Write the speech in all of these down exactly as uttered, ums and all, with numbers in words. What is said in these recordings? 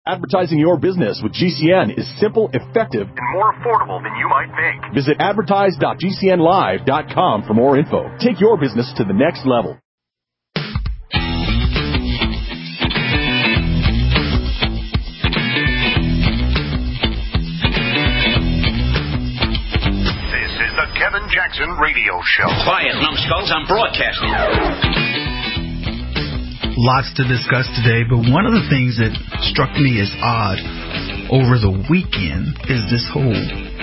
Advertising your business with G C N is simple, effective, and more affordable than you might think. Visit advertise dot g c n live dot com for more info. Take your business to the next level. This is the Kevin Jackson Radio Show. Quiet, numbskulls, I'm broadcasting. Lots to discuss today, but one of the things that struck me as odd over the weekend is this whole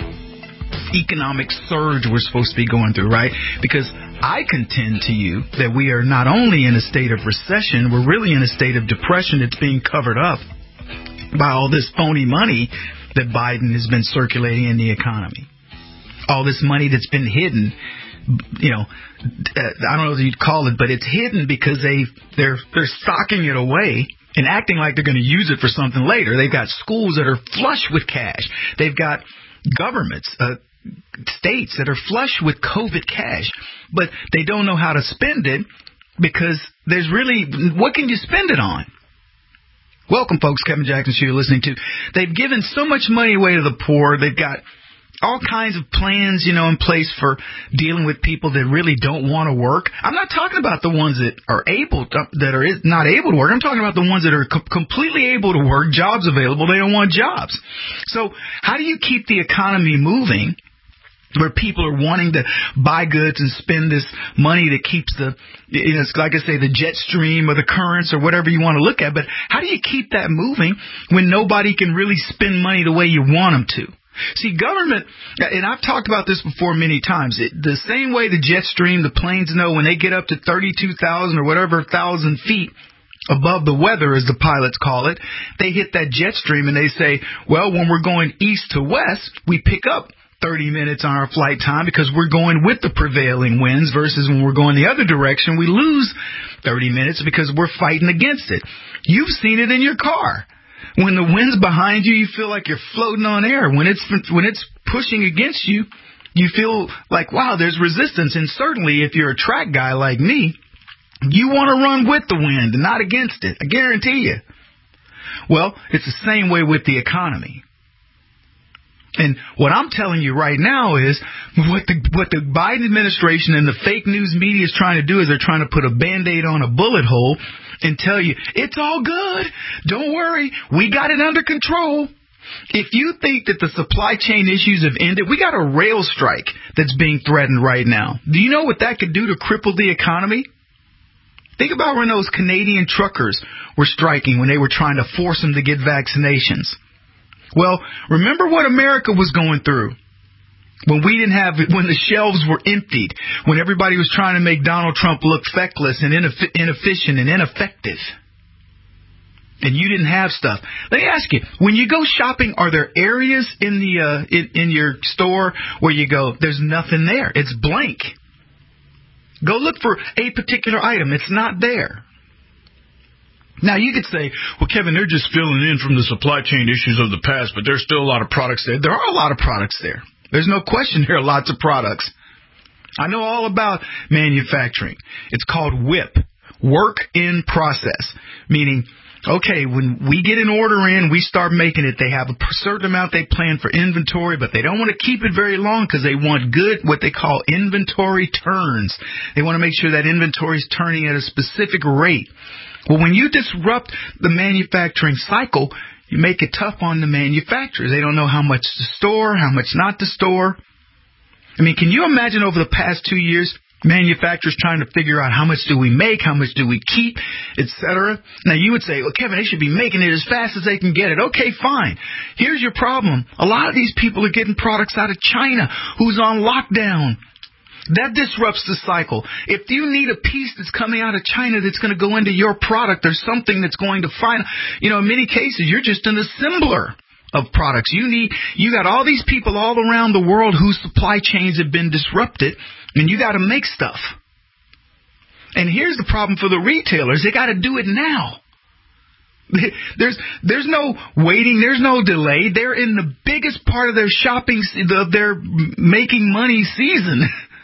economic surge we're supposed to be going through, right? Because I contend to you that we are not only in a state of recession, we're really in a state of depression that's being covered up by all this phony money that Biden has been circulating in the economy. All this money that's been hidden. You know, I don't know what you'd call it, but it's hidden because they they're they're stocking it away and acting like they're going to use it for something later. They've got schools that are flush with cash. They've got governments, uh, states that are flush with COVID cash, but they don't know how to spend it because there's really, what can you spend it on? Welcome, folks. Kevin Jackson Show you're listening to. They've given so much money away to the poor. They've got all kinds of plans, you know, in place for dealing with people that really don't want to work. I'm not talking about the ones that are able to, that are not able to work. I'm talking about the ones that are co- completely able to work, jobs available. They don't want jobs. So how do you keep the economy moving where people are wanting to buy goods and spend this money that keeps the, you know, it's like I say, the jet stream or the currents or whatever you want to look at. But how do you keep that moving when nobody can really spend money the way you want them to? See, government, and I've talked about this before many times, it, the same way the jet stream, the planes know when they get up to thirty-two thousand or whatever thousand feet above the weather, as the pilots call it, they hit that jet stream and they say, well, when we're going east to west, we pick up thirty minutes on our flight time because we're going with the prevailing winds versus when we're going the other direction, we lose thirty minutes because we're fighting against it. You've seen it in your car. When the wind's behind you, you feel like you're floating on air. When it's when it's pushing against you, you feel like, wow, there's resistance. And certainly if you're a track guy like me, you want to run with the wind and not against it. I guarantee you. Well, it's the same way with the economy. And what I'm telling you right now is what the what the Biden administration and the fake news media is trying to do is they're trying to put a Band-Aid on a bullet hole and tell you, it's all good. Don't worry. We got it under control. If you think that the supply chain issues have ended, we got a rail strike that's being threatened right now. Do you know what that could do to cripple the economy? Think about when those Canadian truckers were striking when they were trying to force them to get vaccinations. Well, remember what America was going through when we didn't have it, when the shelves were emptied, when everybody was trying to make Donald Trump look feckless and ineff- inefficient and ineffective, and you didn't have stuff. Let me ask you: when you go shopping, are there areas in the uh, in, in your store where you go, "There's nothing there; it's blank"? Go look for a particular item; it's not there. Now, you could say, well, Kevin, they're just filling in from the supply chain issues of the past, but there's still a lot of products there. There are a lot of products there. There's no question there are lots of products. I know all about manufacturing. It's called WIP, work in process, meaning, okay, when we get an order in, we start making it. They have a certain amount they plan for inventory, but they don't want to keep it very long because they want good, what they call inventory turns. They want to make sure that inventory is turning at a specific rate. Well, when you disrupt the manufacturing cycle, you make it tough on the manufacturers. They don't know how much to store, how much not to store. I mean, can you imagine over the past two years, manufacturers trying to figure out how much do we make, how much do we keep, et cetera? Now, you would say, well, Kevin, they should be making it as fast as they can get it. Okay, fine. Here's your problem. A lot of these people are getting products out of China who's on lockdown. That disrupts the cycle. If you need a piece that's coming out of China that's going to go into your product, there's something that's going to find, you know, in many cases, you're just an assembler of products. You need, you got all these people all around the world whose supply chains have been disrupted, and you got to make stuff. And here's the problem for the retailers. They got to do it now. There's there's no waiting. There's no delay. They're in the biggest part of their shopping, of their making money season.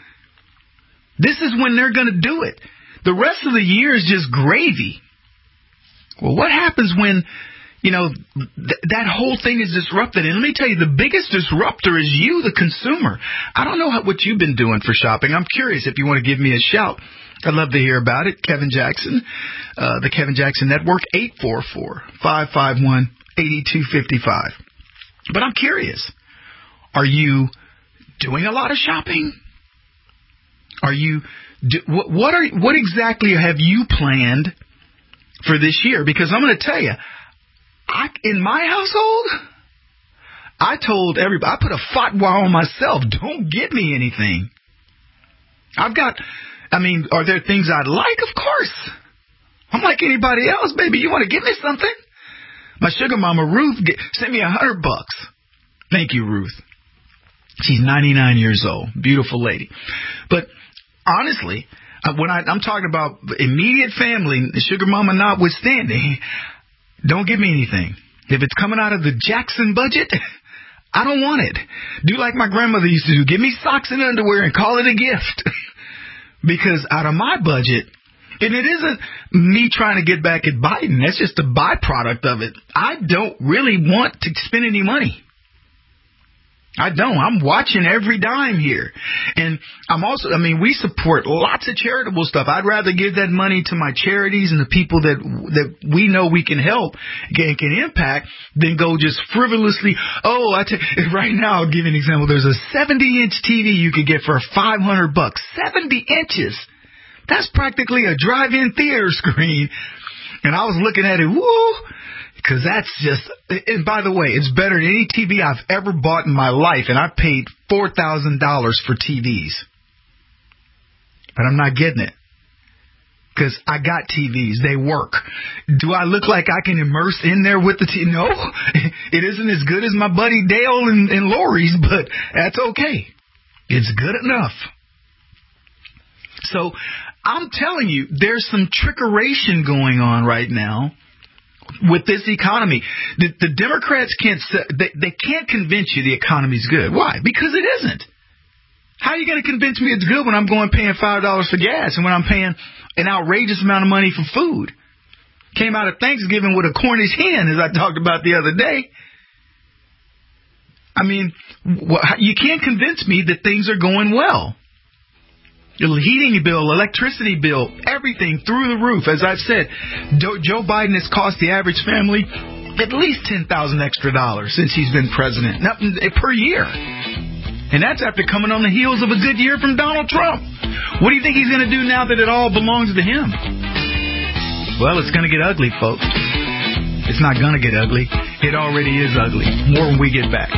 This is when they're going to do it. The rest of the year is just gravy. Well, what happens when, you know, th- that whole thing is disrupted. And let me tell you, the biggest disruptor is you, the consumer. I don't know how, what you've been doing for shopping. I'm curious if you want to give me a shout. I'd love to hear about it. Kevin Jackson, uh, the Kevin Jackson Network, eight four four, five five one, eight two five five. But I'm curious, are you doing a lot of shopping? Are you, do, what, what are, what exactly have you planned for this year? Because I'm going to tell you, I, in my household, I told everybody, I put a fatwa on myself, don't get me anything. I've got, I mean, are there things I'd like? Of course. I'm like anybody else, baby. You want to give me something? My sugar mama, Ruth, get, sent me a hundred bucks. Thank you, Ruth. She's ninety-nine years old. Beautiful lady. But honestly, when I, I'm talking about immediate family, the sugar mama notwithstanding, don't give me anything. If it's coming out of the Jackson budget, I don't want it. Do like my grandmother used to do. Give me socks and underwear and call it a gift. Because out of my budget, and it isn't me trying to get back at Biden. That's just a byproduct of it. I don't really want to spend any money. I don't. I'm watching every dime here. And I'm also, I mean, we support lots of charitable stuff. I'd rather give that money to my charities and the people that that we know we can help and can impact than go just frivolously. Oh, I t- right now, I'll give you an example. There's a seventy inch T V you could get for five hundred bucks. seventy inches. That's practically a drive-in theater screen. And I was looking at it, woo, because that's just, and by the way, it's better than any T V I've ever bought in my life, and I paid four thousand dollars for T Vs. But I'm not getting it, because I got T Vs. They work. Do I look like I can immerse in there with the T V? No, it isn't as good as my buddy Dale and, and Lori's, but that's okay. It's good enough. So I'm telling you, there's some trickeration going on right now with this economy. The, the Democrats can't they, they can't convince you the economy's good. Why? Because it isn't. How are you going to convince me it's good when I'm going paying five dollars for gas and when I'm paying an outrageous amount of money for food? Came out of Thanksgiving with a Cornish hen, as I talked about the other day. I mean, you can't convince me that things are going well. The heating bill, electricity bill, everything through the roof. As I've said, Joe Biden has cost the average family at least ten thousand dollars extra dollars since he's been president, nothing per year. And that's after coming on the heels of a good year from Donald Trump. What do you think he's going to do now that it all belongs to him? Well, it's going to get ugly, folks. It's not going to get ugly. It already is ugly. More when we get back.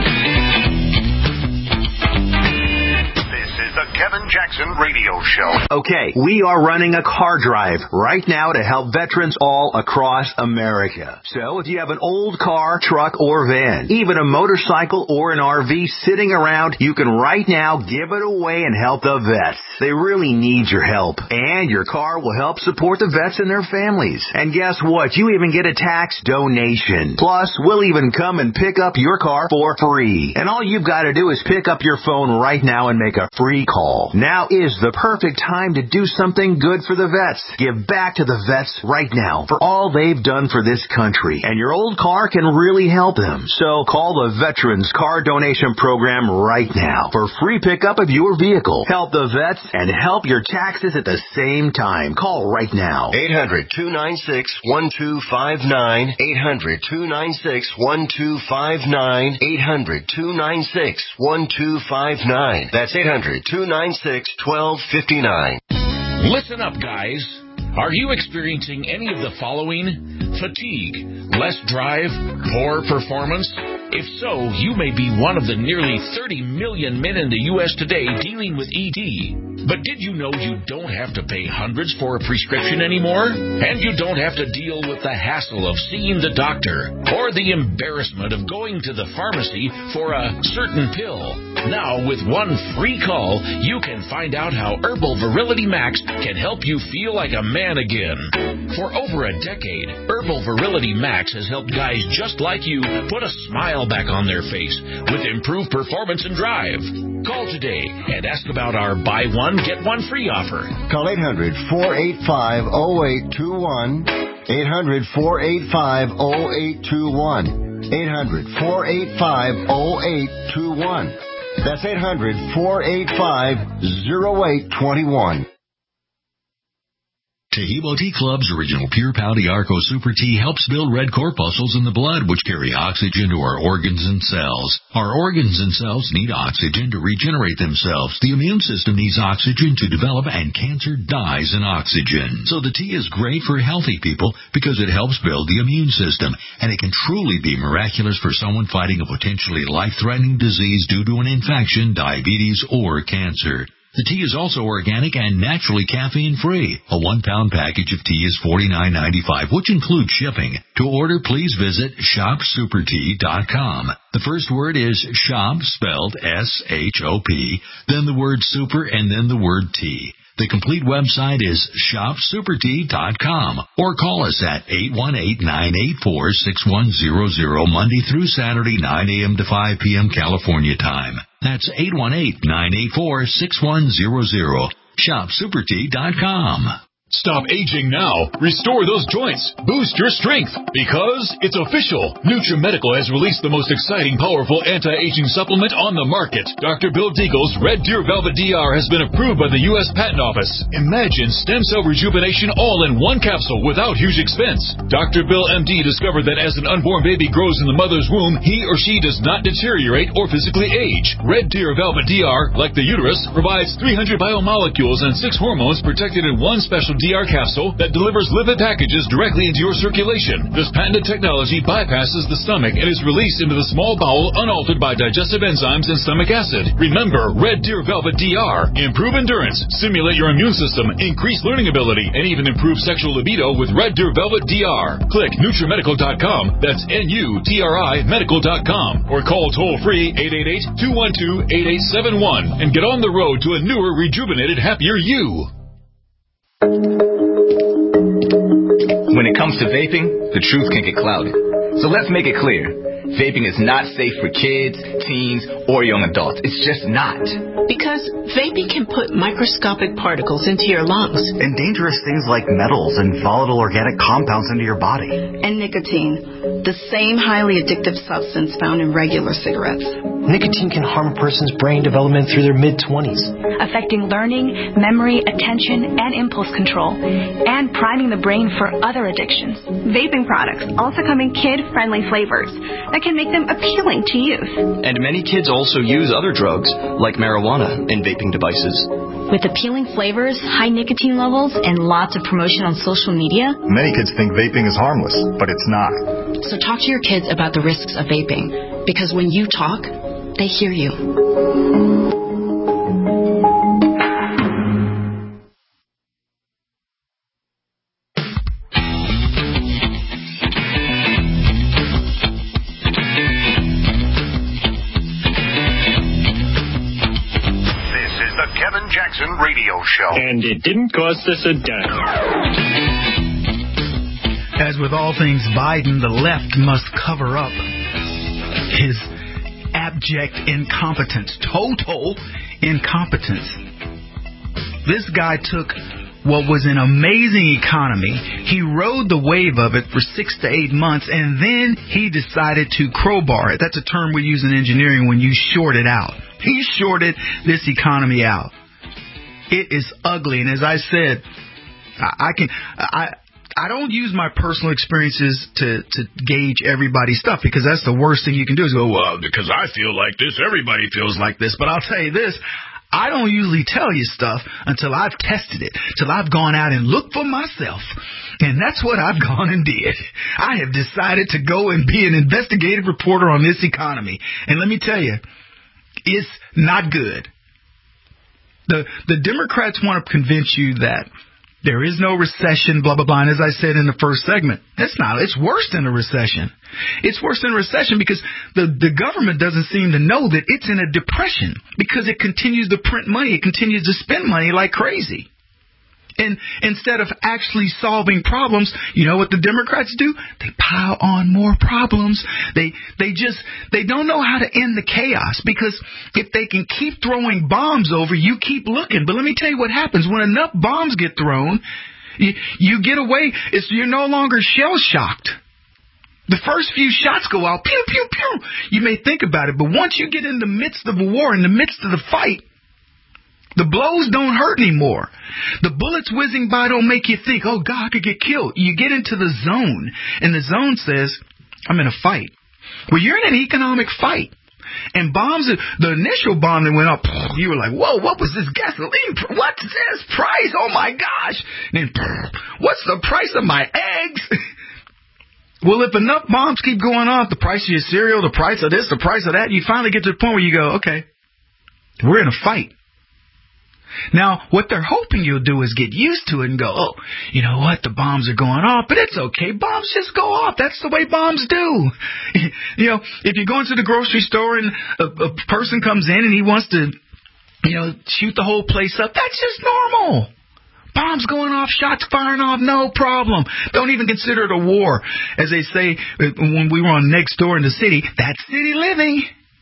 The Kevin Jackson Radio Show. Okay, we are running a car drive right now to help veterans all across America. So if you have an old car, truck, or van, even a motorcycle or an R V sitting around, you can right now give it away and help the vets. They really need your help. And your car will help support the vets and their families. And guess what? You even get a tax donation. Plus, we'll even come and pick up your car for free. And all you've got to do is pick up your phone right now and make a free call. Now is the perfect time to do something good for the vets. Give back to the vets right now for all they've done for this country. And your old car can really help them. So call the Veterans Car Donation Program right now for free pickup of your vehicle. Help the vets and help your taxes at the same time. Call right now. eight hundred, two nine six, one two five nine. eight hundred, two nine six, one two five nine. eight hundred, two nine six, one two five nine. That's eight hundred, two nine six, one two five nine. Listen up, guys. Are you experiencing any of the following? Fatigue, less drive, poor performance? If so, you may be one of the nearly thirty million men in the U S today dealing with E D. But did you know you don't have to pay hundreds for a prescription anymore? And you don't have to deal with the hassle of seeing the doctor or the embarrassment of going to the pharmacy for a certain pill. Now, with one free call, you can find out how Herbal Virility Max can help you feel like a man again. For over a decade, Herbal Virility Max has helped guys just like you put a smile back on their face with improved performance and drive. Call today and ask about our buy one, get one free offer. Call eight hundred, four eight five, oh eight two one. eight hundred, four eight five, oh eight two one. eight hundred, four eight five, oh eight two one. That's eight hundred, four eight five, oh eight two one. Taheebo Tea Club's original Pure Pouty Arco Super Tea helps build red corpuscles in the blood, which carry oxygen to our organs and cells. Our organs and cells need oxygen to regenerate themselves. The immune system needs oxygen to develop, and cancer dies in oxygen. So the tea is great for healthy people because it helps build the immune system, and it can truly be miraculous for someone fighting a potentially life-threatening disease due to an infection, diabetes, or cancer. The tea is also organic and naturally caffeine-free. A one-pound package of tea is forty-nine ninety-five, which includes shipping. To order, please visit shop super tea dot com. The first word is shop, spelled S H O P, then the word super, and then the word tea. The complete website is shop super tea dot com, or call us at eight one eight, nine eight four, six one zero zero Monday through Saturday, nine a.m. to five p.m. California time. That's eight one eight, nine eight four, six one zero zero. shop super tea dot com. Stop aging now. Restore those joints. Boost your strength. Because it's official. NutriMedical has released the most exciting, powerful anti-aging supplement on the market. Doctor Bill Deagle's Red Deer Velvet D R has been approved by the U S Patent Office. Imagine stem cell rejuvenation all in one capsule without huge expense. Doctor Bill M D discovered that as an unborn baby grows in the mother's womb, he or she does not deteriorate or physically age. Red Deer Velvet D R, like the uterus, provides three hundred biomolecules and six hormones protected in one special D R capsule that delivers lipid packages directly into your circulation. This patented technology bypasses the stomach and is released into the small bowel unaltered by digestive enzymes and stomach acid. Remember, Red Deer Velvet D R. Improve endurance, stimulate your immune system, increase learning ability, and even improve sexual libido with Red Deer Velvet D R. Click NutriMedical dot com. That's N U T R I medical dot com. Or call toll-free eight eight eight, two one two, eight eight seven one and get on the road to a newer, rejuvenated, happier you. When it comes to vaping, the truth can get clouded. So let's make it clear. Vaping is not safe for kids, teens, or young adults. It's just not. Because vaping can put microscopic particles into your lungs. And dangerous things like metals and volatile organic compounds into your body. And nicotine, the same highly addictive substance found in regular cigarettes. Nicotine can harm a person's brain development through their mid-twenties. Affecting learning, memory, attention, and impulse control. And priming the brain for other addictions. Vaping products also come in kid-friendly flavors that can make them appealing to youth. And many kids also use other drugs, like marijuana, in vaping devices. With appealing flavors, high nicotine levels, and lots of promotion on social media, many kids think vaping is harmless, but it's not. So talk to your kids about the risks of vaping, because when you talk, they hear you. Radio show. And it didn't cost us a dime. As with all things Biden, the left must cover up his abject incompetence, total incompetence. This guy took what was an amazing economy. He rode the wave of it for six to eight months, and then he decided to crowbar it. That's a term we use in engineering when you short it out. He shorted this economy out. It is ugly, and as I said, I, I can I I don't use my personal experiences to to gauge everybody's stuff, because that's the worst thing you can do is go, well, because I feel like this, everybody feels like this. But I'll tell you this, I don't usually tell you stuff until I've tested it, till I've gone out and looked for myself. And that's what I've gone and did. I have decided to go and be an investigative reporter on this economy. And let me tell you, it's not good. The the Democrats want to convince you that there is no recession, blah, blah, blah. And as I said in the first segment, it's not. It's worse than a recession. It's worse than a recession because the, the government doesn't seem to know that it's in a depression because it continues to print money. It continues to spend money like crazy. And instead of actually solving problems, you know what the Democrats do? They pile on more problems. They they just, they don't know how to end the chaos, because if they can keep throwing bombs over, you keep looking. But let me tell you what happens. When enough bombs get thrown, You, you get away. It's, you're no longer shell-shocked. The first few shots go out, pew, pew, pew. You may think about it, but once you get in the midst of a war, in the midst of the fight, the blows don't hurt anymore. The bullets whizzing by don't make you think, oh, God, I could get killed. You get into the zone, and the zone says, I'm in a fight. Well, you're in an economic fight. And bombs, the initial bomb that went up, you were like, whoa, what was this gasoline? What's this price? Oh, my gosh. And then, what's the price of my eggs? Well, if enough bombs keep going off, the price of your cereal, the price of this, the price of that, you finally get to the point where you go, okay, we're in a fight. Now, what they're hoping you'll do is get used to it and go, oh, you know what, the bombs are going off, but it's okay. Bombs just go off. That's the way bombs do. You know, if you go into the grocery store and a, a person comes in and he wants to, you know, shoot the whole place up, that's just normal. Bombs going off, shots firing off, no problem. Don't even consider it a war. As they say when we were on Next Door in the city, that's city living.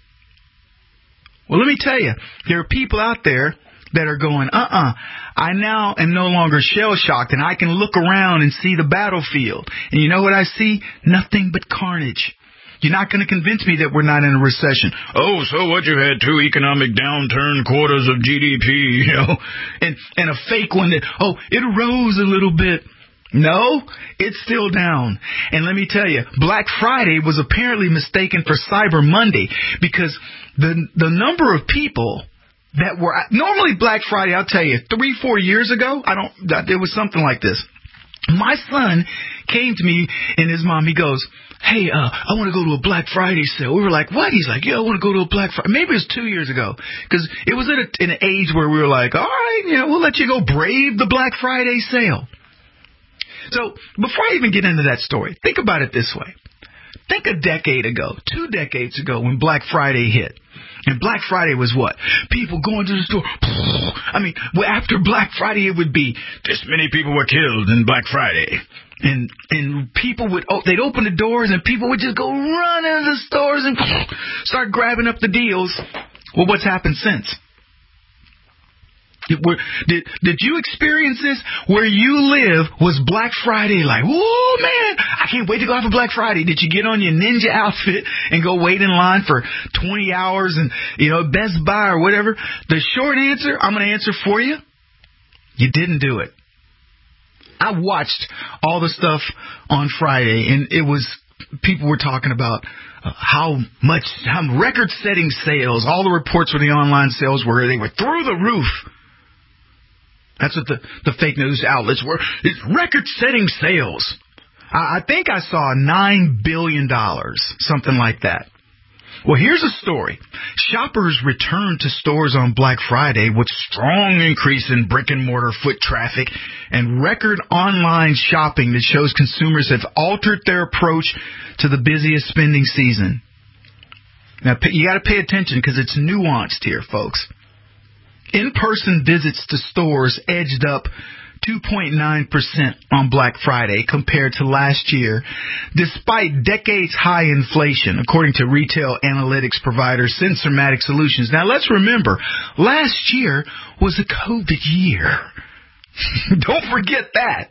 Well, let me tell you, there are people out there that are going, uh-uh, I now am no longer shell-shocked, and I can look around and see the battlefield. And you know what I see? Nothing but carnage. You're not going to convince me that we're not in a recession. Oh, so what? You had two economic downturn quarters of G D P, you know, and, and a fake one that, oh, it rose a little bit. No, it's still down. And let me tell you, Black Friday was apparently mistaken for Cyber Monday because the the number of people that were normally Black Friday, I'll tell you, three, four years ago, I don't, it was something like this. My son came to me and his mom, he goes, hey, uh, I want to go to a Black Friday sale. We were like, what? He's like, yeah, I want to go to a Black Friday. Maybe it was two years ago because it was at a, in an age where we were like, all right, you know, we'll let you go brave the Black Friday sale. So before I even get into that story, think about it this way. Think a decade ago, two decades ago when Black Friday hit. And Black Friday was what? People going to the store. I mean, well, after Black Friday, it would be this many people were killed in Black Friday. And and people would, oh, they'd open the doors and people would just go run into the stores and start grabbing up the deals. Well, what's happened since? Did, did, did you experience this? Where you live was Black Friday like, whoa, man, I can't wait to go out for Black Friday. Did you get on your ninja outfit and go wait in line for twenty hours and, you know, Best Buy or whatever? The short answer, I'm going to answer for you. You didn't do it. I watched all the stuff on Friday, and it was, people were talking about uh, how much, how record-setting sales, all the reports for the online sales were, they were through the roof. That's what the, the fake news outlets were. It's record-setting sales. I, I think I saw nine billion dollars, something like that. Well, here's a story. Shoppers returned to stores on Black Friday with strong increase in brick-and-mortar foot traffic and record online shopping that shows consumers have altered their approach to the busiest spending season. Now, you got to pay attention because it's nuanced here, folks. In-person visits to stores edged up two point nine percent on Black Friday compared to last year, despite decades-high inflation, according to retail analytics provider Sensormatic Solutions. Now, let's remember, last year was a COVID year. Don't forget that.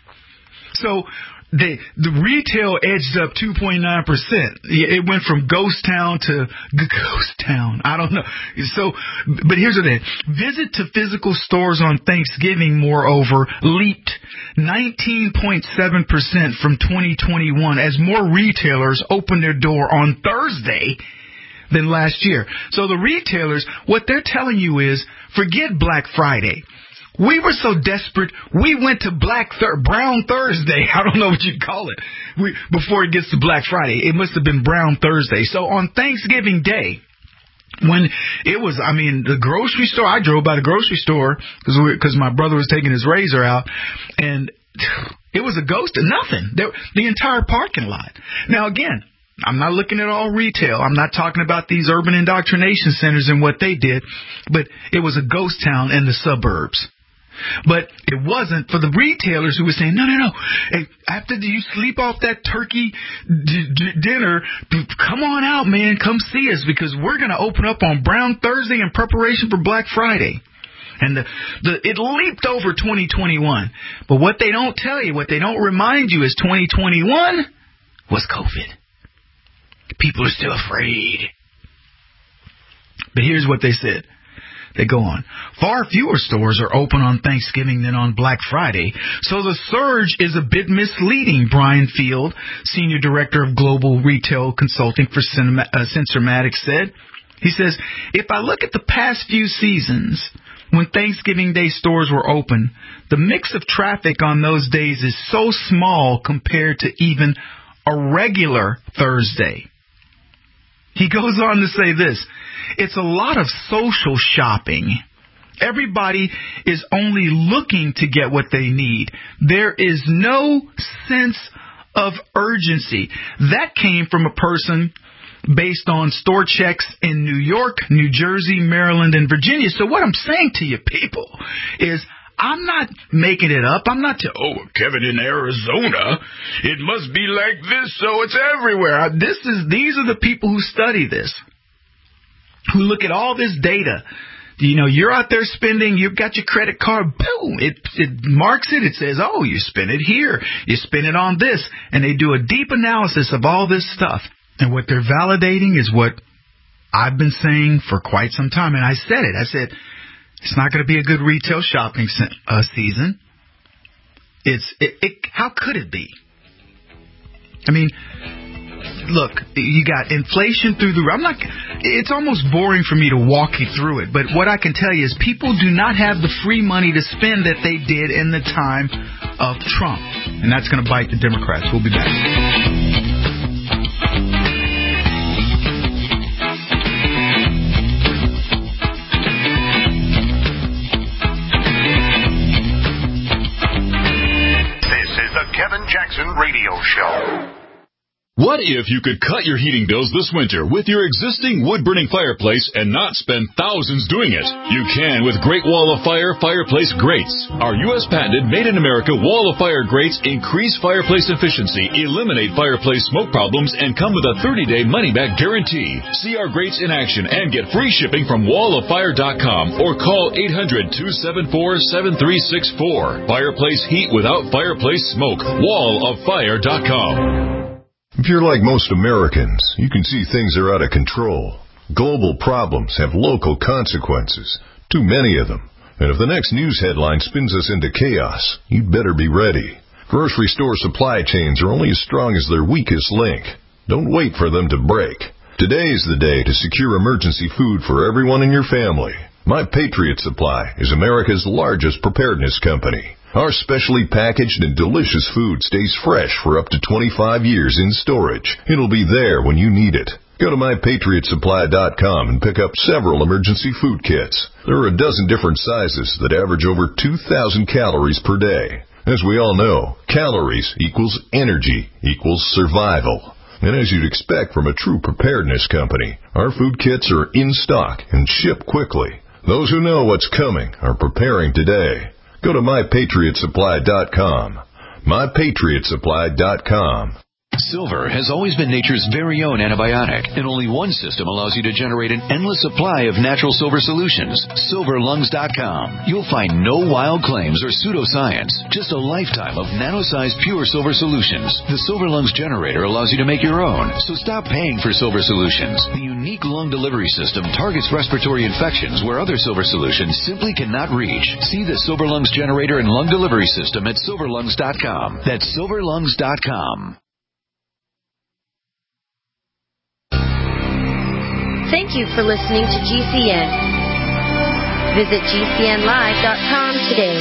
So the the retail edged up two point nine percent. It went from ghost town to g- ghost town. I don't know. So, but here's the thing. Visit to physical stores on Thanksgiving, moreover, leaped nineteen point seven percent from twenty twenty-one as more retailers opened their door on Thursday than last year. So the retailers, what they're telling you is, forget Black Friday. We were so desperate, we went to Black Thur- Brown Thursday. I don't know what you'd call it. We, before it gets to Black Friday, it must have been Brown Thursday. So on Thanksgiving Day, when it was, I mean, the grocery store, I drove by the grocery store because because my brother was taking his razor out, and it was a ghost of nothing. There, the entire parking lot. Now, again, I'm not looking at all retail. I'm not talking about these urban indoctrination centers and what they did, but it was a ghost town in the suburbs. But it wasn't for the retailers who were saying, no, no, no. Hey, after you sleep off that turkey d- d- dinner, come on out, man. Come see us because we're going to open up on Brown Thursday in preparation for Black Friday. And the, the it leaped over twenty twenty-one. But what they don't tell you, what they don't remind you is twenty twenty-one was COVID. People are still afraid. But here's what they said. They go on. Far fewer stores are open on Thanksgiving than on Black Friday, so the surge is a bit misleading, Brian Field, Senior Director of Global Retail Consulting for Cinema, uh, Sensormatic, said. He says, if I look at the past few seasons, when Thanksgiving Day stores were open, the mix of traffic on those days is so small compared to even a regular Thursday. He goes on to say this. It's a lot of social shopping. Everybody is only looking to get what they need. There is no sense of urgency. That came from a person based on store checks in New York, New Jersey, Maryland, and Virginia. So what I'm saying to you people is I'm not making it up. I'm not, t- oh, Kevin in Arizona, it must be like this, so it's everywhere. This is, these are the people who study this, who look at all this data. You know, you're out there spending, you've got your credit card, boom, it, it marks it, it says, oh, you spend it here, you spend it on this, and they do a deep analysis of all this stuff. And what they're validating is what I've been saying for quite some time, and I said it, I said, it's not going to be a good retail shopping se- uh, season. It's it, it. How could it be? I mean, look, you got inflation through the. I'm not. It's almost boring for me to walk you through it. But what I can tell you is people do not have the free money to spend that they did in the time of Trump, and that's going to bite the Democrats. We'll be back. Kevin Jackson Radio Show. What if you could cut your heating bills this winter with your existing wood-burning fireplace and not spend thousands doing it? You can with Great Wall of Fire Fireplace Grates. Our U S patented made-in-America Wall of Fire grates increase fireplace efficiency, eliminate fireplace smoke problems, and come with a thirty-day money-back guarantee. See our grates in action and get free shipping from wall of fire dot com or call eight hundred, two seven four, seven three six four. Fireplace heat without fireplace smoke. wall of fire dot com. If you're like most Americans, you can see things are out of control. Global problems have local consequences, too many of them. And if the next news headline spins us into chaos, you'd better be ready. Grocery store supply chains are only as strong as their weakest link. Don't wait for them to break. Today is the day to secure emergency food for everyone in your family. My Patriot Supply is America's largest preparedness company. Our specially packaged and delicious food stays fresh for up to twenty-five years in storage. It'll be there when you need it. Go to my patriot supply dot com and pick up several emergency food kits. There are a dozen different sizes that average over two thousand calories per day. As we all know, calories equals energy equals survival. And as you'd expect from a true preparedness company, our food kits are in stock and ship quickly. Those who know what's coming are preparing today. Go to my patriot supply dot com. my patriot supply dot com. Silver has always been nature's very own antibiotic, and only one system allows you to generate an endless supply of natural silver solutions. silver lungs dot com. You'll find no wild claims or pseudoscience, just a lifetime of nano-sized pure silver solutions. The Silver Lungs generator allows you to make your own, so stop paying for silver solutions. The unique lung delivery system targets respiratory infections where other silver solutions simply cannot reach. See the Silver Lungs generator and lung delivery system at silver lungs dot com. That's silver lungs dot com. Thank you for listening to G C N. Visit G C N live dot com today.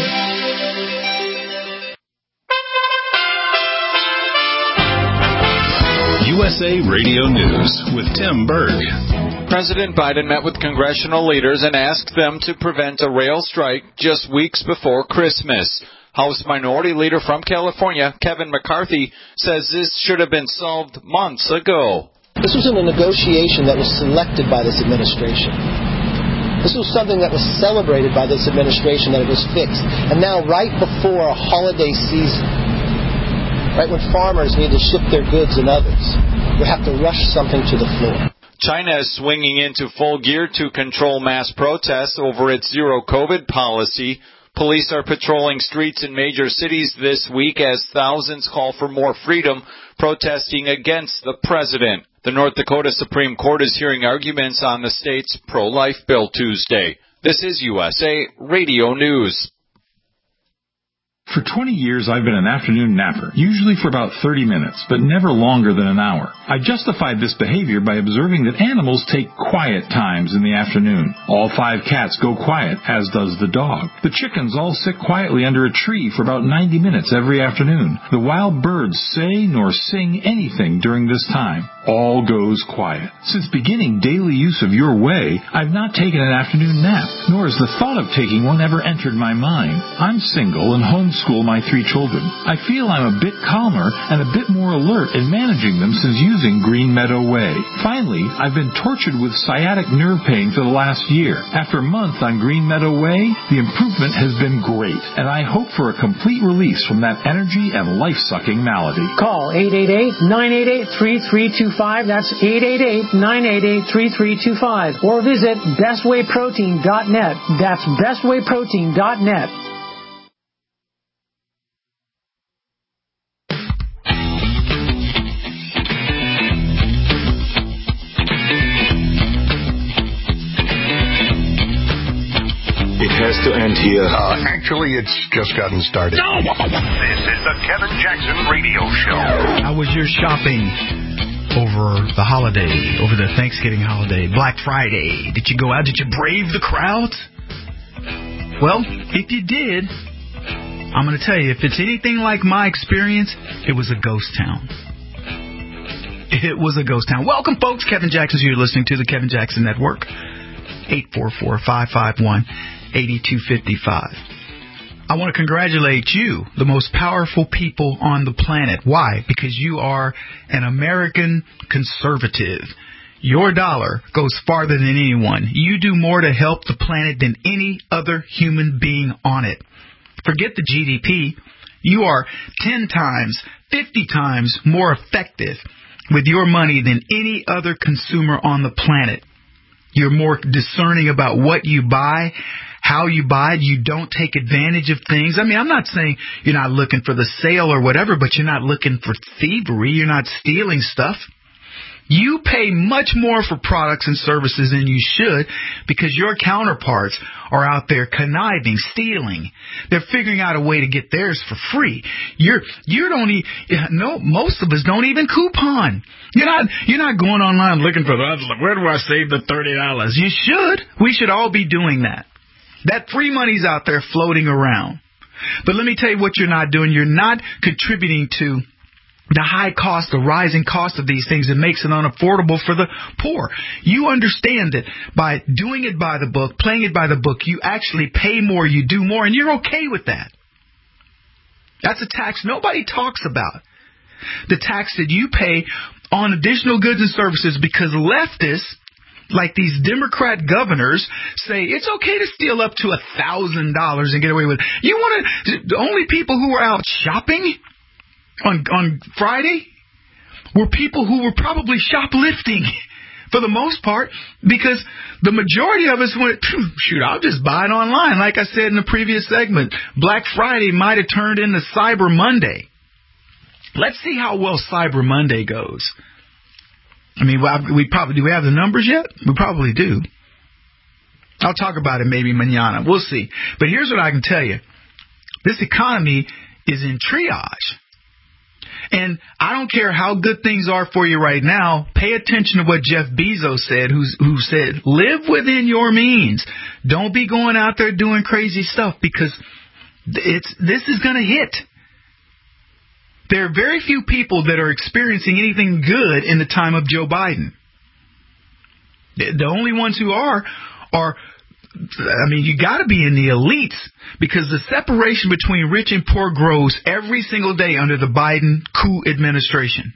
U S A Radio News with Tim Berg. President Biden met with congressional leaders and asked them to prevent a rail strike just weeks before Christmas. House Minority Leader from California, Kevin McCarthy, says this should have been solved months ago. This wasn't a negotiation that was selected by this administration. This was something that was celebrated by this administration, that it was fixed. And now, right before a holiday season, right when farmers need to ship their goods and others, we have to rush something to the floor. China is swinging into full gear to control mass protests over its zero-COVID policy. Police are patrolling streets in major cities this week as thousands call for more freedom, protesting against the president. The North Dakota Supreme Court is hearing arguments on the state's pro-life bill Tuesday. This is U S A Radio News. For twenty years, I've been an afternoon napper, usually for about thirty minutes, but never longer than an hour. I justified this behavior by observing that animals take quiet times in the afternoon. All five cats go quiet, as does the dog. The chickens all sit quietly under a tree for about ninety minutes every afternoon. The wild birds say nor sing anything during this time. All goes quiet. Since beginning daily use of Your Way, I've not taken an afternoon nap, nor has the thought of taking one ever entered my mind. I'm single and homeschool my three children. I feel I'm a bit calmer and a bit more alert in managing them since using Green Meadow Way. Finally, I've been tortured with sciatic nerve pain for the last year. After a month on Green Meadow Way, the improvement has been great, and I hope for a complete release from that energy and life-sucking malady. Call eight eight eight, nine eight eight, three three two five. That's eight eight eight, nine eight eight, three three two five. Or visit best way protein dot net. That's best way protein dot net. It has to end here. Uh, actually, it's just gotten started. No! This is the Kevin Jackson Radio Show. How was your shopping over the holiday, over the Thanksgiving holiday, Black Friday? Did you go out? Did you brave the crowds? Well, if you did, I'm going to tell you, if it's anything like my experience, it was a ghost town. It was a ghost town. Welcome, folks. Kevin Jackson, you're listening to the Kevin Jackson Network. eight four four, five five one, eight two five five. I want to congratulate you, the most powerful people on the planet. Why? Because you are an American conservative. Your dollar goes farther than anyone. You do more to help the planet than any other human being on it. Forget the G D P. You are ten times, fifty times more effective with your money than any other consumer on the planet. You're more discerning about what you buy, how you buy it. You don't take advantage of things. I mean, I'm not saying you're not looking for the sale or whatever, but you're not looking for thievery. You're not stealing stuff. You pay much more for products and services than you should because your counterparts are out there conniving, stealing. They're figuring out a way to get theirs for free. You're, you don't e- no, most of us don't even coupon. You're not, you're not going online looking for that. Where do I save the thirty dollars? You should. We should all be doing that. That free money's out there floating around. But let me tell you what you're not doing. You're not contributing to the high cost, the rising cost of these things. It makes it unaffordable for the poor. You understand that by doing it by the book, playing it by the book, you actually pay more, you do more, and you're okay with that. That's a tax nobody talks about. The tax that you pay on additional goods and services because leftists, like these Democrat governors, say it's okay to steal up to a thousand dollars and get away with it. You want to, the only people who are out shopping on on Friday were people who were probably shoplifting for the most part, because the majority of us went, shoot, I'll just buy it online. Like I said in the previous segment, Black Friday might have turned into Cyber Monday. Let's see how well Cyber Monday goes. I mean, we probably, do we have the numbers yet? We probably do. I'll talk about it maybe mañana. We'll see. But here's what I can tell you. This economy is in triage. And I don't care how good things are for you right now. Pay attention to what Jeff Bezos said, who's, who said, live within your means. Don't be going out there doing crazy stuff because it's this is going to hit. There are very few people that are experiencing anything good in the time of Joe Biden. The only ones who are, are, I mean, you got to be in the elites because the separation between rich and poor grows every single day under the Biden coup administration.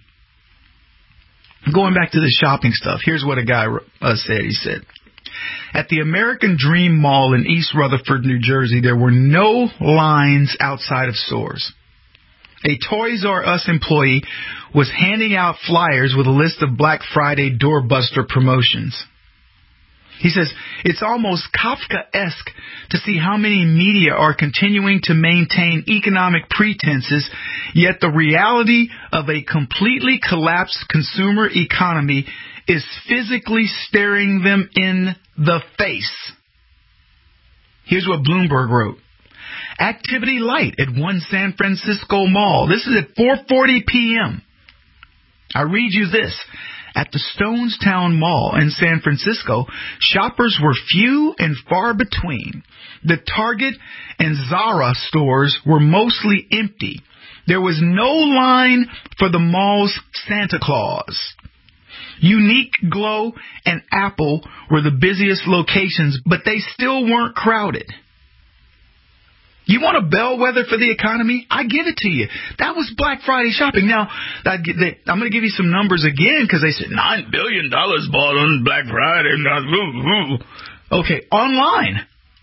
Going back to the shopping stuff, here's what a guy uh, said. He said, at the American Dream Mall in East Rutherford, New Jersey, there were no lines outside of stores. A Toys R Us employee was handing out flyers with a list of Black Friday doorbuster promotions. He says, it's almost Kafkaesque to see how many media are continuing to maintain economic pretenses, yet the reality of a completely collapsed consumer economy is physically staring them in the face. Here's what Bloomberg wrote. Activity light at one San Francisco mall. This is at four forty p.m. I read you this. At the Stonestown Mall in San Francisco, shoppers were few and far between. The Target and Zara stores were mostly empty. There was no line for the mall's Santa Claus. Unique, Glow, and Apple were the busiest locations, but they still weren't crowded. You want a bellwether for the economy? I give it to you. That was Black Friday shopping. Now, that, that, I'm going to give you some numbers again because they said nine billion dollars bought on Black Friday. Okay, online.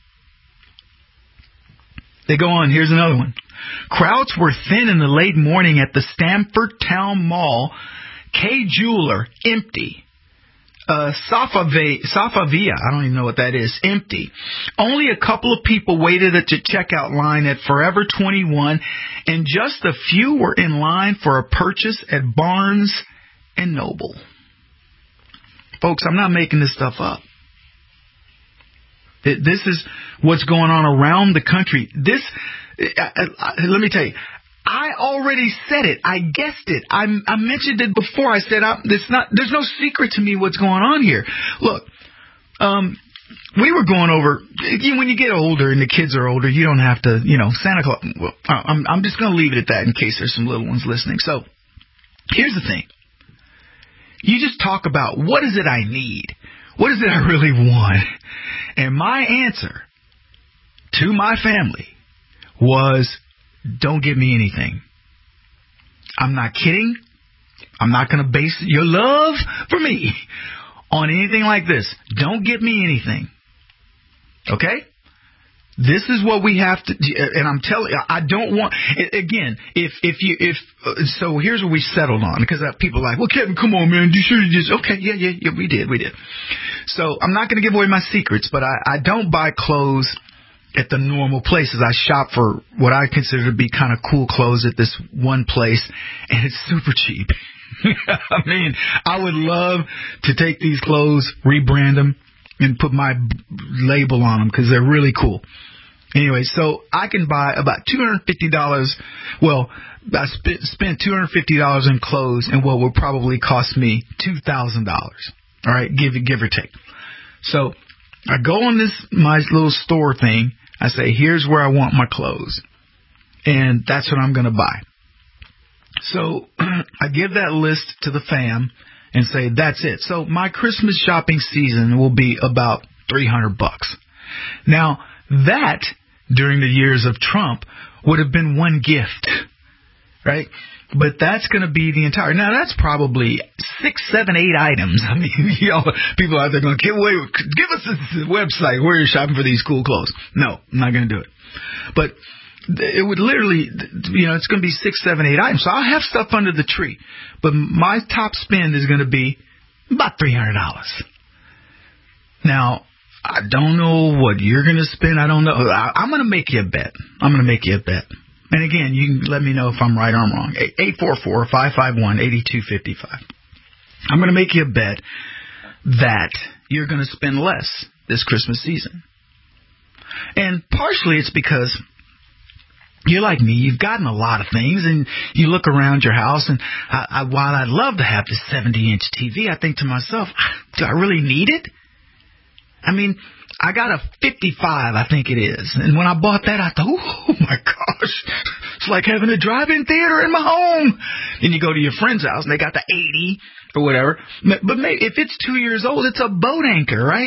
They go on. Here's another one. Crowds were thin in the late morning at the Stamford Town Mall. K Jeweler, empty. Uh, Safavia, Safavia, I don't even know what that is, empty. Only a couple of people waited at the checkout line at Forever twenty-one, and just a few were in line for a purchase at Barnes and Noble. Folks, I'm not making this stuff up. This is what's going on around the country. This, I, I, let me tell you, I already said it. I guessed it. I, I mentioned it before. I said I, it's not. There's no secret to me what's going on here. Look, um, we were going over. You know, when you get older and the kids are older, you don't have to. You know, Santa Claus. Well, I'm, I'm just going to leave it at that in case there's some little ones listening. So, here's the thing. You just talk about what is it I need? What is it I really want? And my answer to my family was, don't give me anything. I'm not kidding. I'm not going to base your love for me on anything like this. Don't give me anything. Okay? This is what we have to, and I'm telling you, I don't want, again, if, if you, if, so here's what we settled on, because people are like, well, Kevin, come on, man, you should have just, okay, yeah, yeah, yeah, we did, we did. So I'm not going to give away my secrets, but I, I don't buy clothes at the normal places. I shop for what I consider to be kind of cool clothes at this one place, and it's super cheap. I mean, I would love to take these clothes, rebrand them, and put my label on them because they're really cool. Anyway, so I can buy about two hundred fifty dollars. Well, I spent, spent two hundred fifty dollars in clothes and what would probably cost me two thousand dollars. All right, give, give or take. So I go on this, my little store thing. I say, here's where I want my clothes. And that's what I'm going to buy. So I give that list to the fam and say, that's it. So my Christmas shopping season will be about three hundred bucks. Now, that, during the years of Trump, would have been one gift, right? But that's going to be the entire. Now, that's probably six, seven, eight items. I mean, you know, people out there going, give, away, give us this website where you're shopping for these cool clothes. No, I'm not going to do it. But it would literally, you know, it's going to be six, seven, eight items. So I'll have stuff under the tree. But my top spend is going to be about three hundred dollars. Now, I don't know what you're going to spend. I don't know. I, I'm going to make you a bet. I'm going to make you a bet. And again, you can let me know if I'm right or I'm wrong. eight four four, five five one, eight two five five. I'm going to make you a bet that you're going to spend less this Christmas season. And partially it's because you're like me. You've gotten a lot of things, and you look around your house, and I, I, while I'd love to have this seventy-inch T V, I think to myself, do I really need it? I mean, I got a fifty-five, I think it is. And when I bought that, I thought, oh, my gosh, it's like having a drive-in theater in my home. Then you go to your friend's house, and they got the eighty or whatever. But maybe if it's two years old, it's a boat anchor, right?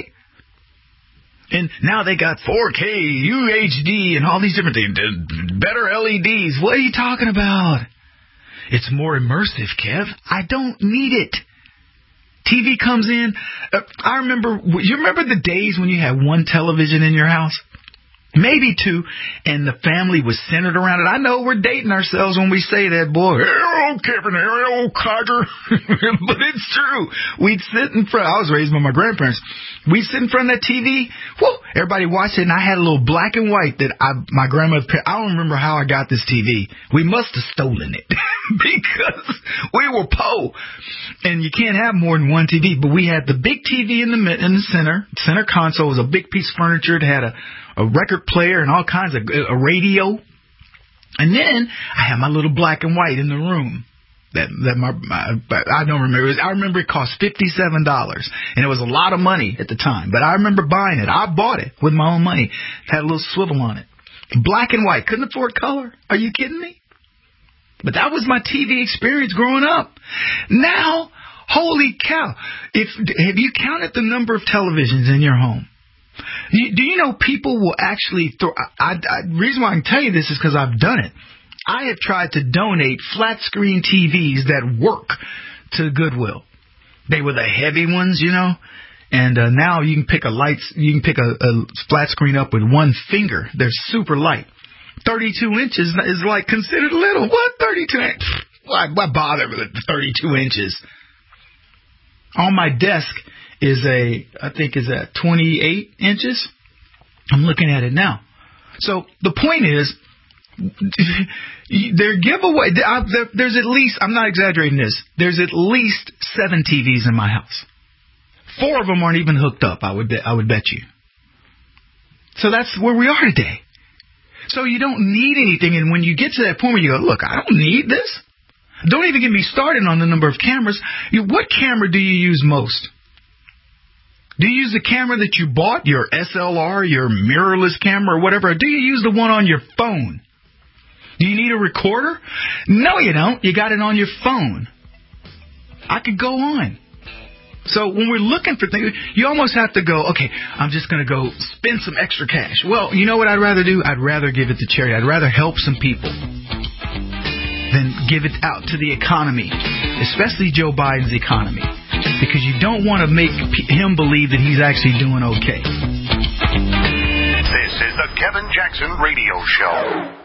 And now they got four K, U H D, and all these different things. Better L E Ds. What are you talking about? It's more immersive, Kev. I don't need it. T V comes in. Uh, I remember, you remember the days when you had one television in your house? maybe two, and the family was centered around it. I know we're dating ourselves when we say that, boy. Oh, Kevin, oh, Codger. But it's true. We'd sit in front. I was raised by my grandparents. We'd sit in front of that T V. Whoa, everybody watched it, and I had a little black and white that I, my grandmother, I don't remember how I got this T V. We must have stolen it because we were po. And you can't have more than one T V. But we had the big T V in the in the center. Center console was a big piece of furniture. It had a a record player and all kinds of, a radio. And then I had my little black and white in the room. That that my, my I don't remember. I remember it cost fifty-seven dollars. And it was a lot of money at the time. But I remember buying it. I bought it with my own money. It had a little swivel on it. Black and white. Couldn't afford color. Are you kidding me? But that was my T V experience growing up. Now, holy cow. If have you counted the number of televisions in your home? Do you know people will actually throw... I, I, the reason why I can tell you this is because I've done it. I have tried to donate flat-screen T Vs that work to Goodwill. They were the heavy ones, you know. And uh, now you can pick a light... You can pick a, a flat screen up with one finger. They're super light. thirty-two inches is like considered little. What? thirty-two inches? Why, why bother with thirty-two inches? On my desk is a, I think is a twenty-eight inches. I'm looking at it now. So the point is, there giveaway. There's at least, I'm not exaggerating this. There's at least seven T Vs in my house. Four of them aren't even hooked up. I would, I would bet you. So that's where we are today. So you don't need anything, and when you get to that point where you go, look, I don't need this. Don't even get me started on the number of cameras. You, what camera do you use most? Do you use the camera that you bought, your S L R, your mirrorless camera or whatever? Or do you use the one on your phone? Do you need a recorder? No, you don't. You got it on your phone. I could go on. So when we're looking for things, you almost have to go, okay, I'm just going to go spend some extra cash. Well, you know what I'd rather do? I'd rather give it to charity. I'd rather help some people than give it out to the economy, especially Joe Biden's economy, because you don't want to make him believe that he's actually doing okay. This is the Kevin Jackson Radio Show.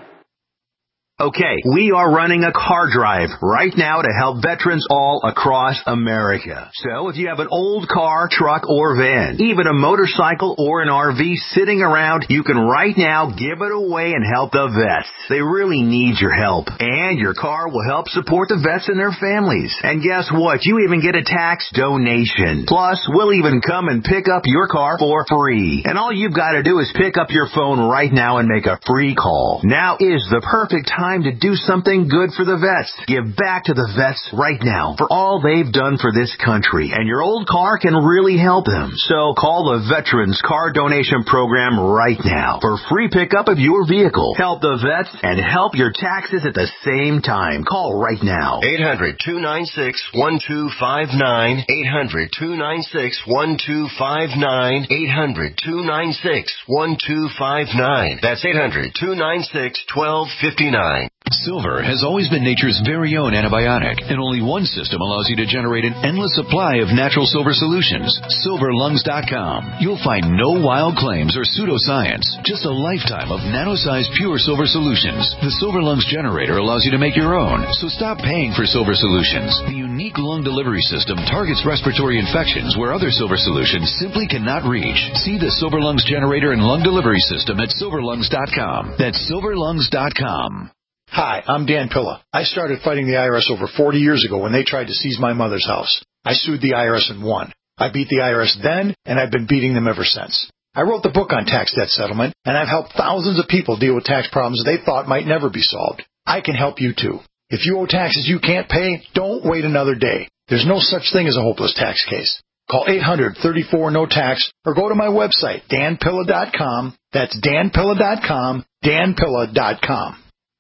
Okay, we are running a car drive right now to help veterans all across America. So if you have an old car, truck, or van, even a motorcycle or an R V sitting around, you can right now give it away and help the vets. They really need your help. And your car will help support the vets and their families. And guess what? You even get a tax donation. Plus, we'll even come and pick up your car for free. And all you've got to do is pick up your phone right now and make a free call. Now is the perfect time to do something good for the vets. Give back to the vets right now for all they've done for this country, and your old car can really help them. So call the Veterans Car Donation Program right now for free pickup of your vehicle. Help the vets and help your taxes at the same time. Call right now. eight hundred, two nine six, one two five nine. eight hundred, two nine six, one two five nine. eight hundred, two nine six, one two five nine. That's eight hundred, two nine six, one two five nine. Silver has always been nature's very own antibiotic, and only one system allows you to generate an endless supply of natural silver solutions. silver lungs dot com. You'll find no wild claims or pseudoscience, just a lifetime of nano-sized pure silver solutions. The Silver Lungs generator allows you to make your own, so stop paying for silver solutions. The unique lung delivery system targets respiratory infections where other silver solutions simply cannot reach. See the Silver Lungs generator and lung delivery system at silver lungs dot com. That's silver lungs dot com. Hi, I'm Dan Pilla. I started fighting the I R S over forty years ago when they tried to seize my mother's house. I sued the I R S and won. I beat the I R S then, and I've been beating them ever since. I wrote the book on tax debt settlement, and I've helped thousands of people deal with tax problems they thought might never be solved. I can help you too. If you owe taxes you can't pay, don't wait another day. There's no such thing as a hopeless tax case. Call eight hundred, thirty-four, no tax or go to my website, dan pilla dot com. That's dan pilla dot com, dan pilla dot com.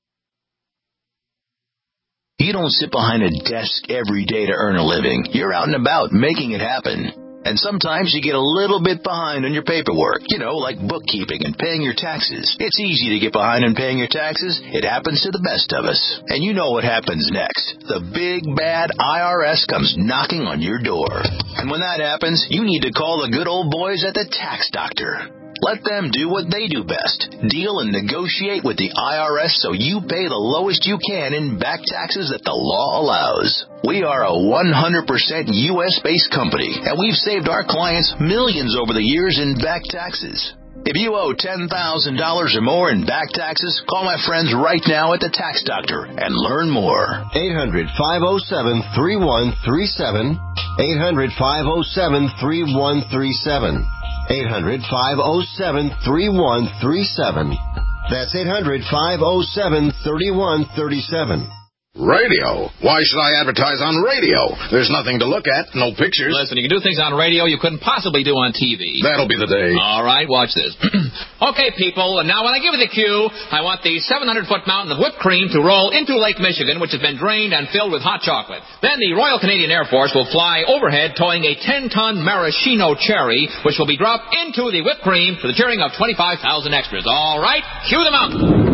You don't sit behind a desk every day to earn a living. You're out and about making it happen. And sometimes you get a little bit behind on your paperwork, you know, like bookkeeping and paying your taxes. It's easy to get behind on paying your taxes. It happens to the best of us. And you know what happens next. The big, bad I R S comes knocking on your door. And when that happens, you need to call the good old boys at the Tax Doctor. Let them do what they do best. Deal and negotiate with the I R S so you pay the lowest you can in back taxes that the law allows. We are a one hundred percent U S-based company, and we've saved our clients millions over the years in back taxes. If you owe ten thousand dollars or more in back taxes, call my friends right now at the Tax Doctor and learn more. eight hundred, five oh seven, three one three seven. eight hundred, five oh seven, three one three seven. eight hundred, five oh seven, three one three seven. That's eight hundred, five oh seven, three one three seven. Radio? Why should I advertise on radio? There's nothing to look at, no pictures. Listen, you can do things on radio you couldn't possibly do on T V. That'll be the day. All right, watch this. Okay, people, and now when I give you the cue, I want the seven hundred foot mountain of whipped cream to roll into Lake Michigan, which has been drained and filled with hot chocolate. Then the Royal Canadian Air Force will fly overhead towing a ten ton maraschino cherry, which will be dropped into the whipped cream to the cheering of twenty-five thousand extras. All right, cue the mountain.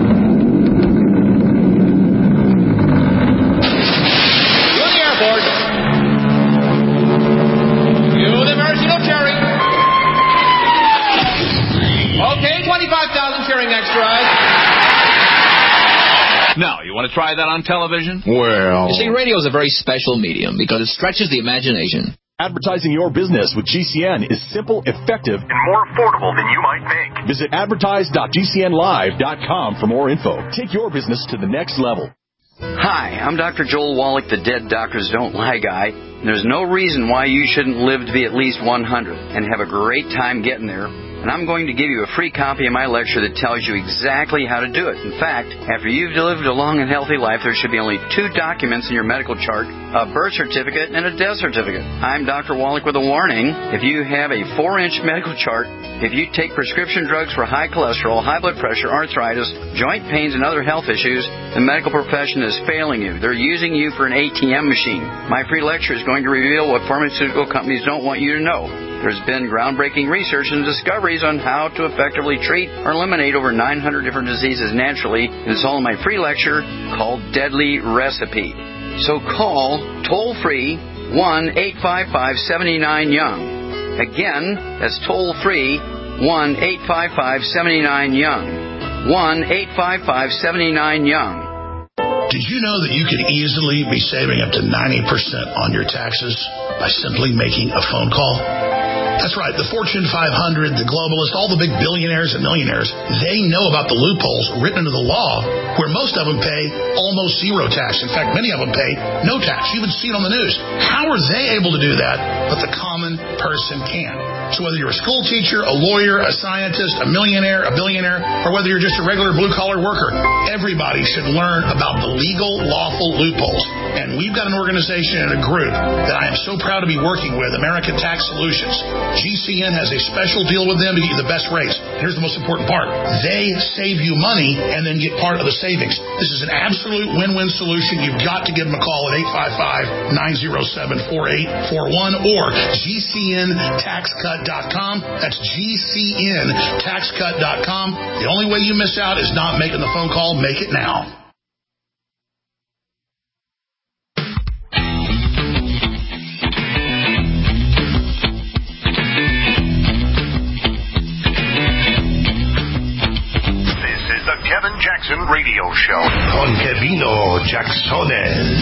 twenty-five thousand cheering extras. Now, you want to try that on television? Well... You see, radio is a very special medium because it stretches the imagination. Advertising your business with G C N is simple, effective, and more affordable than you might think. Visit advertise dot g c n live dot com for more info. Take your business to the next level. Hi, I'm Doctor Joel Wallach, the Dead Doctors Don't Lie guy. There's no reason why you shouldn't live to be at least one hundred and have a great time getting there. And I'm going to give you a free copy of my lecture that tells you exactly how to do it. In fact, after you've lived a long and healthy life, there should be only two documents in your medical chart, a birth certificate and a death certificate. I'm Doctor Wallach with a warning. If you have a four inch medical chart, if you take prescription drugs for high cholesterol, high blood pressure, arthritis, joint pains, and other health issues, the medical profession is failing you. They're using you for an A T M machine. My free lecture is going to reveal what pharmaceutical companies don't want you to know. There's been groundbreaking research and discoveries on how to effectively treat or eliminate over nine hundred different diseases naturally. It's all in my free lecture called Deadly Recipe. So call toll-free one eight five five, seven nine, young. Again, that's toll-free one eight five five, seven nine, young. one eight five five, seven nine, young. Did you know that you could easily be saving up to ninety percent on your taxes by simply making a phone call? That's right. The Fortune five hundred, the globalists, all the big billionaires and millionaires, they know about the loopholes written into the law where most of them pay almost zero tax. In fact, many of them pay no tax. You even see it on the news. How are they able to do that, but the common person can? So whether you're a school teacher, a lawyer, a scientist, a millionaire, a billionaire, or whether you're just a regular blue-collar worker, everybody should learn about the legal, lawful loopholes. And we've got an organization and a group that I am so proud to be working with, American Tax Solutions. G C N has a special deal with them to get you the best rates. Here's the most important part. They save you money and then get part of the savings. This is an absolute win-win solution. You've got to give them a call at eight five five, nine oh seven, four eight four one or G C N tax cut dot com. That's G C N tax cut dot com. The only way you miss out is not making the phone call. Make it now. Kevin Jackson Radio Show. Con Kevino Jacksones.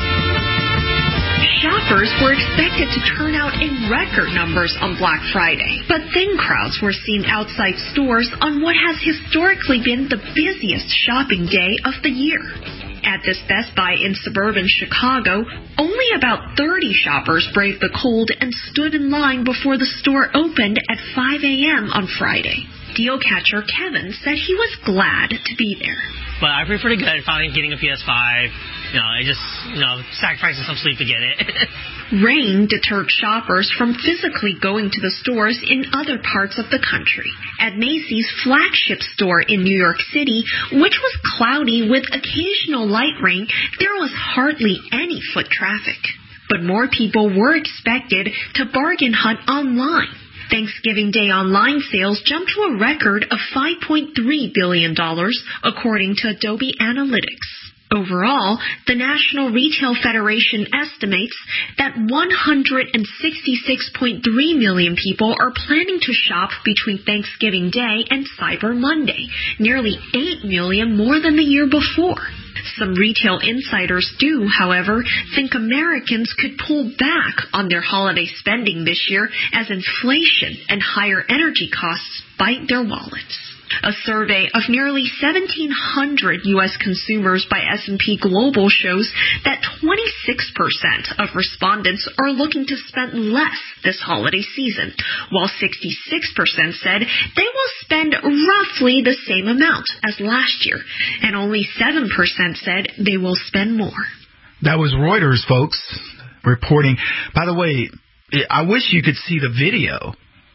Shoppers were expected to turn out in record numbers on Black Friday, but thin crowds were seen outside stores on what has historically been the busiest shopping day of the year. At this Best Buy in suburban Chicago, only about thirty shoppers braved the cold and stood in line before the store opened at five a.m. on Friday. Deal catcher Kevin said he was glad to be there. But I feel pretty good finally getting a P S five. You know, I just, you know, sacrificing some sleep to get it. Rain deterred shoppers from physically going to the stores in other parts of the country. At Macy's flagship store in New York City, which was cloudy with occasional light rain, there was hardly any foot traffic. But more people were expected to bargain hunt online. Thanksgiving Day online sales jumped to a record of five point three billion dollars, according to Adobe Analytics. Overall, the National Retail Federation estimates that one hundred sixty-six point three million people are planning to shop between Thanksgiving Day and Cyber Monday, nearly eight million more than the year before. Some retail insiders do, however, think Americans could pull back on their holiday spending this year as inflation and higher energy costs bite their wallets. A survey of nearly seventeen hundred U S consumers by S and P Global shows that twenty-six percent of respondents are looking to spend less this holiday season, while sixty-six percent said they will spend roughly the same amount as last year, and only seven percent said they will spend more. That was Reuters, folks, reporting. By the way, I wish you could see the video.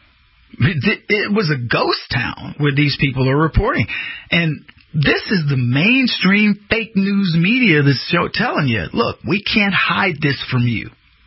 It was a ghost town where these people are reporting. And this is the mainstream fake news media that's show, telling you, look, we can't hide this from you.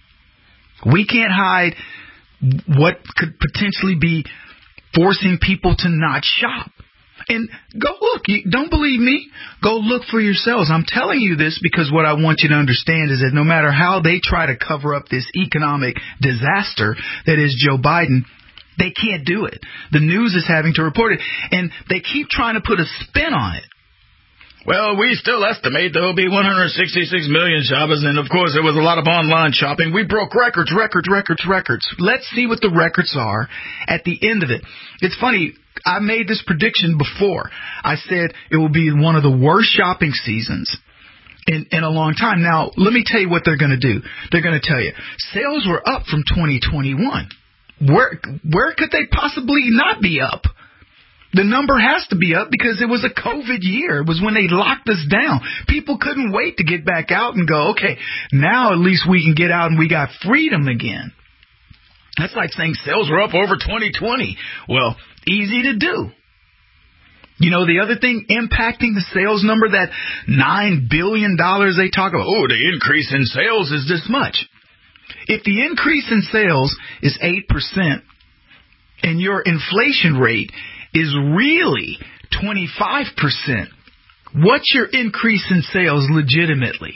We can't hide what could potentially be forcing people to not shop. And go look. You don't believe me? Go look for yourselves. I'm telling you this because what I want you to understand is that no matter how they try to cover up this economic disaster that is Joe Biden, they can't do it. The news is having to report it, and they keep trying to put a spin on it. Well, we still estimate there will be one hundred sixty-six million shoppers, and of course there was a lot of online shopping. We broke records, records, records, records. Let's see what the records are at the end of it. It's funny, I made this prediction before. I said it will be one of the worst shopping seasons in, in a long time. Now, let me tell you what they're going to do. They're going to tell you, sales were up from twenty twenty-one. Where where could they possibly not be up? The number has to be up because it was a COVID year. It was when they locked us down. People couldn't wait to get back out and go, okay, now at least we can get out and we got freedom again. That's like saying sales were up over twenty twenty. Well, easy to do. You know, the other thing impacting the sales number, that nine billion dollars they talk about, oh, the increase in sales is this much. If the increase in sales is eight percent and your inflation rate is really twenty-five percent, what's your increase in sales legitimately?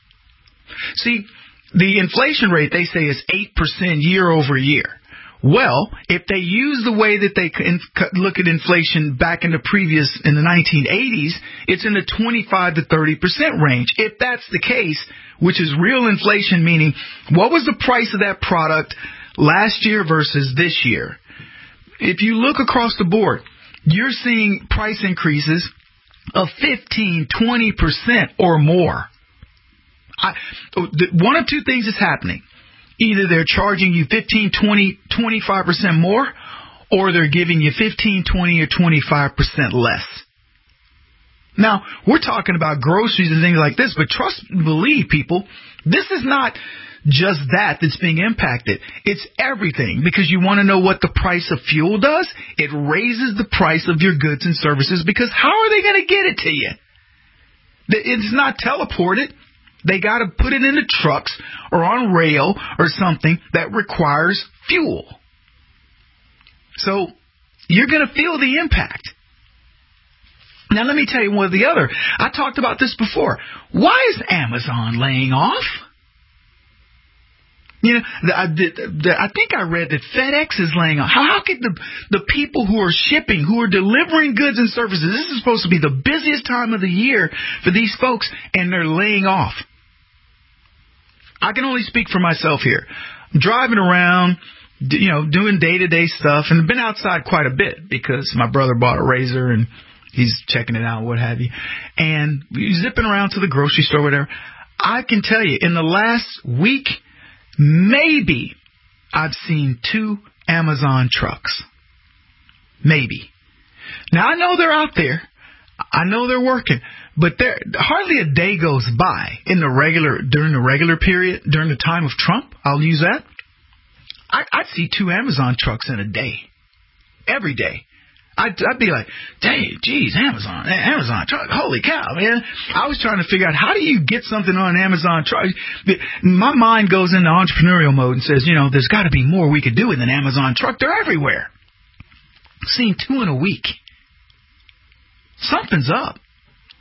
See, the inflation rate, they say, is eight percent year over year. Well, if they use the way that they look at inflation back in the previous, in the nineteen eighties, it's in the twenty-five to thirty percent range. If that's the case, which is real inflation, meaning what was the price of that product last year versus this year? If you look across the board, you're seeing price increases of fifteen, twenty percent or more. I, one of two things is happening. Either they're charging you fifteen, twenty, twenty-five percent more, or they're giving you fifteen, twenty, or twenty-five percent less. Now, we're talking about groceries and things like this, but trust and believe, people, this is not just that that's being impacted. It's everything, because you want to know what the price of fuel does? It raises the price of your goods and services, because how are they going to get it to you? It's not teleported. They got to put it into trucks or on rail or something that requires fuel. So you're going to feel the impact. Now, let me tell you one or the other. I talked about this before. Why is Amazon laying off? You know, the, the, the, I think I read that FedEx is laying off. How, how could the, the people who are shipping, who are delivering goods and services, this is supposed to be the busiest time of the year for these folks, and they're laying off? I can only speak for myself here. I'm driving around, you know, doing day-to-day stuff, and I've been outside quite a bit because my brother bought a razor and he's checking it out, what have you. And zipping around to the grocery store, whatever. I can tell you, in the last week, maybe I've seen two Amazon trucks. Maybe. Now, I know they're out there. I know they're working. But there hardly a day goes by in the regular during the regular period, during the time of Trump. I'll use that. I, I'd see two Amazon trucks in a day. Every day. I'd, I'd be like, dang, geez, Amazon, Amazon truck, holy cow, man. I was trying to figure out, how do you get something on an Amazon truck? My mind goes into entrepreneurial mode and says, you know, there's got to be more we could do with an Amazon truck. They're everywhere. I've seen two in a week. Something's up.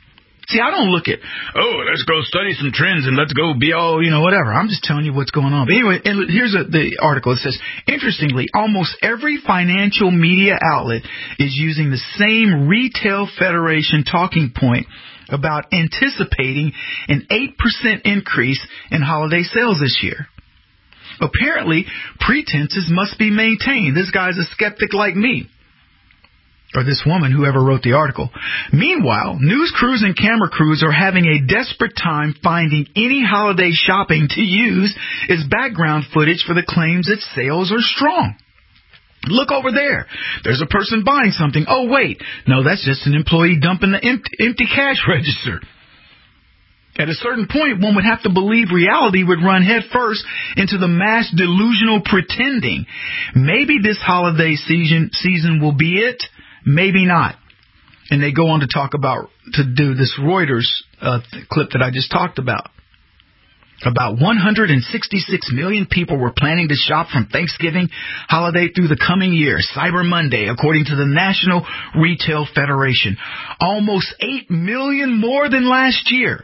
See, I don't look at, oh, let's go study some trends and let's go be all, you know, whatever. I'm just telling you what's going on. But anyway, and here's a, the article. It says, interestingly, almost every financial media outlet is using the same Retail Federation talking point about anticipating an eight percent increase in holiday sales this year. Apparently, pretenses must be maintained. This guy's a skeptic like me. Or this woman, whoever wrote the article. Meanwhile, news crews and camera crews are having a desperate time finding any holiday shopping to use as background footage for the claims that sales are strong. Look over there. There's a person buying something. Oh, wait. No, that's just an employee dumping the empty, empty cash register. At a certain point, one would have to believe reality would run headfirst into the mass delusional pretending. Maybe this holiday season, season will be it. Maybe not. And they go on to talk about, to do this Reuters uh, clip that I just talked about. About one hundred sixty-six million people were planning to shop from Thanksgiving holiday through the coming year, Cyber Monday, according to the National Retail Federation. Almost eight million more than last year.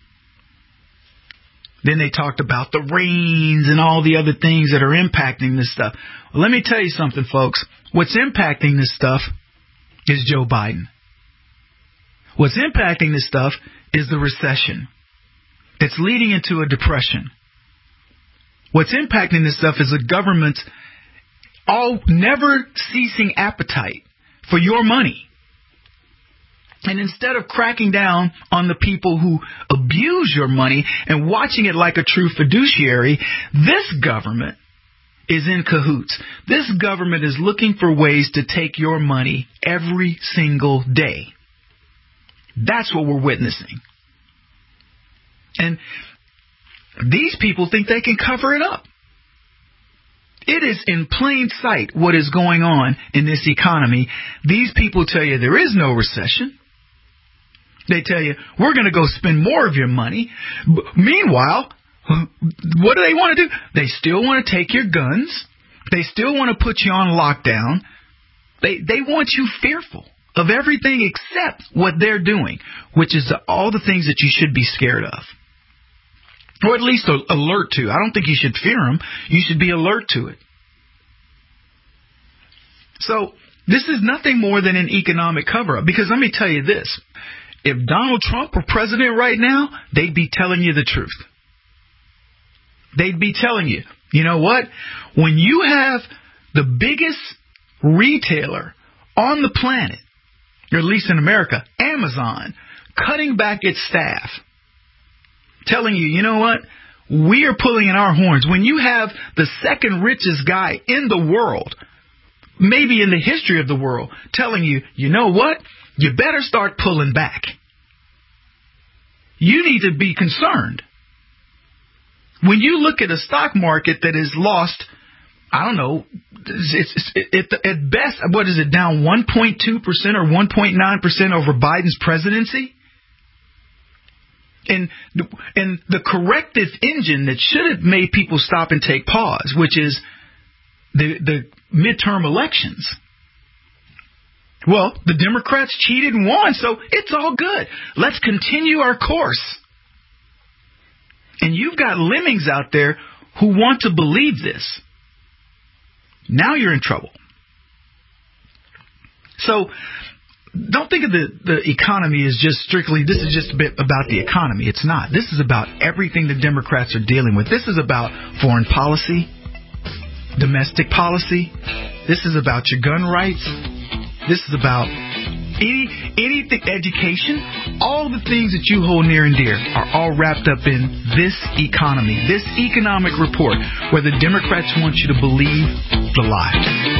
Then they talked about the rains and all the other things that are impacting this stuff. Well, let me tell you something, folks. What's impacting this stuff is Joe Biden. What's impacting this stuff is the recession. It's leading into a depression. What's impacting this stuff is the government's all never ceasing appetite for your money. And instead of cracking down on the people who abuse your money and watching it like a true fiduciary, this government is in cahoots. This government is looking for ways to take your money every single day. That's what we're witnessing. And these people think they can cover it up. It is in plain sight what is going on in this economy. These people tell you there is no recession. They tell you, we're going to go spend more of your money. B- meanwhile, what do they want to do? They still want to take your guns. They still want to put you on lockdown. They they want you fearful of everything except what they're doing, which is all the things that you should be scared of. Or at least alert to. I don't think you should fear them. You should be alert to it. So this is nothing more than an economic cover-up. Because let me tell you this. If Donald Trump were president right now, they'd be telling you the truth. They'd be telling you, you know what? When you have the biggest retailer on the planet, or at least in America, Amazon, cutting back its staff, telling you, you know what? We are pulling in our horns. When you have the second richest guy in the world, maybe in the history of the world, telling you, you know what? You better start pulling back. You need to be concerned. When you look at a stock market that has lost, I don't know, it's, it's, it, at best, what is it, down one point two percent or one point nine percent over Biden's presidency? And, and the corrective engine that should have made people stop and take pause, which is the, the midterm elections. Well, the Democrats cheated and won, so it's all good. Let's continue our course. And you've got lemmings out there who want to believe this. Now you're in trouble. So don't think of the, the economy as just strictly, this is just a bit about the economy. It's not. This is about everything the Democrats are dealing with. This is about foreign policy, domestic policy. This is about your gun rights. This is about any anything, education. All the things that you hold near and dear are all wrapped up in this economy, this economic report, where the Democrats want you to believe the lie.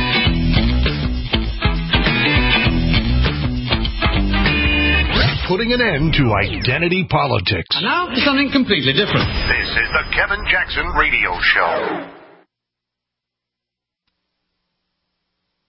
Putting an end to identity politics. And now for something completely different. This is the Kevin Jackson Radio Show.